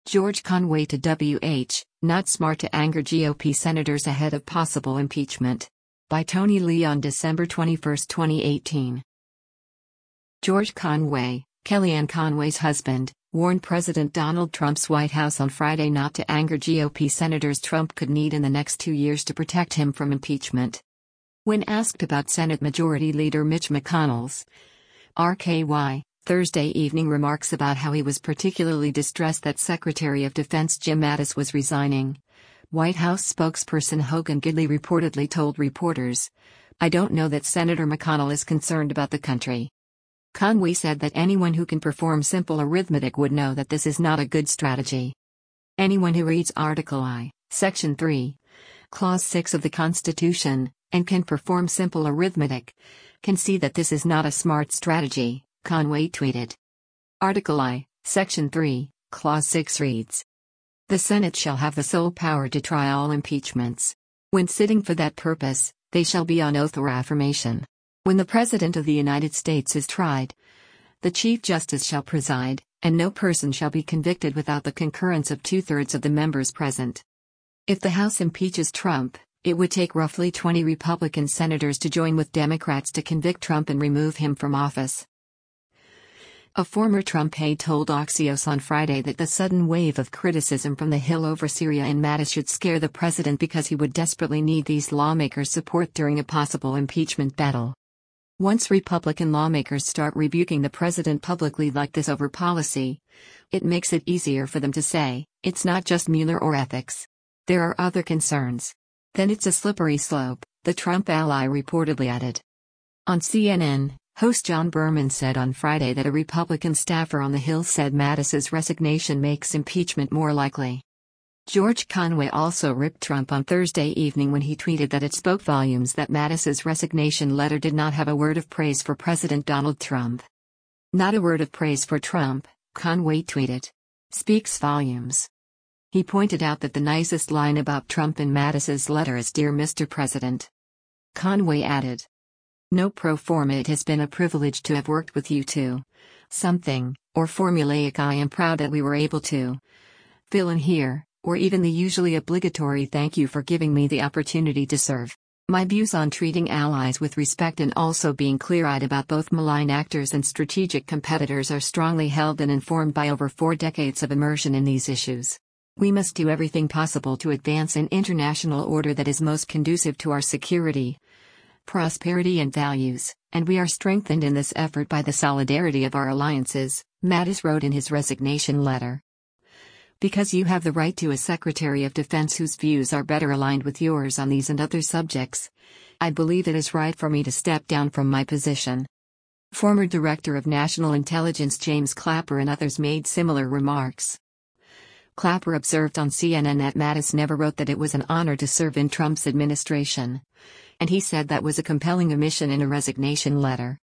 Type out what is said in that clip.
George Conway to WH, not smart to anger GOP senators ahead of possible impeachment. By Tony Lee on December 21, 2018. George Conway, Kellyanne Conway's husband, warned President Donald Trump's White House on Friday not to anger GOP senators Trump could need in the next 2 years to protect him from impeachment. When asked about Senate Majority Leader Mitch McConnell's RKY Thursday evening remarks about how he was particularly distressed that Secretary of Defense Jim Mattis was resigning, White House spokesperson Hogan Gidley reportedly told reporters, "I don't know that Senator McConnell is concerned about the country." Conway said that anyone who can perform simple arithmetic would know that this is not a good strategy. Anyone who reads Article I, Section 3, Clause 6 of the Constitution, and can perform simple arithmetic, can see that this is not a smart strategy, Conway tweeted. Article I, Section 3, Clause 6 reads, "The Senate shall have the sole power to try all impeachments. When sitting for that purpose, they shall be on oath or affirmation. When the President of the United States is tried, the Chief Justice shall preside, and no person shall be convicted without the concurrence of 2/3 of the members present." If the House impeaches Trump, it would take roughly 20 Republican senators to join with Democrats to convict Trump and remove him from office. A former Trump aide told Axios on Friday that the sudden wave of criticism from the Hill over Syria and Mattis should scare the president because he would desperately need these lawmakers' support during a possible impeachment battle. Once Republican lawmakers start rebuking the president publicly like this over policy, it makes it easier for them to say, "It's not just Mueller or ethics. There are other concerns." Then it's a slippery slope, the Trump ally reportedly added. On CNN, host John Berman said on Friday that a Republican staffer on the Hill said Mattis's resignation makes impeachment more likely. George Conway also ripped Trump on Thursday evening when he tweeted that it spoke volumes that Mattis's resignation letter did not have a word of praise for President Donald Trump. "Not a word of praise for Trump," Conway tweeted. "Speaks volumes." He pointed out that the nicest line about Trump in Mattis's letter is "Dear Mr. President." Conway added, "No pro forma, it has been a privilege to have worked with you too. Something, or formulaic, I am proud that we were able to fill in here, or even the usually obligatory thank you for giving me the opportunity to serve. My views on treating allies with respect and also being clear-eyed about both malign actors and strategic competitors are strongly held and informed by over 4 decades of immersion in these issues. We must do everything possible to advance an international order that is most conducive to our security, prosperity and values, and we are strengthened in this effort by the solidarity of our alliances," Mattis wrote in his resignation letter. "Because you have the right to a Secretary of Defense whose views are better aligned with yours on these and other subjects, I believe it is right for me to step down from my position." Former Director of National Intelligence James Clapper and others made similar remarks. Clapper observed on CNN that Mattis never wrote that it was an honor to serve in Trump's administration, and he said that was a compelling omission in a resignation letter.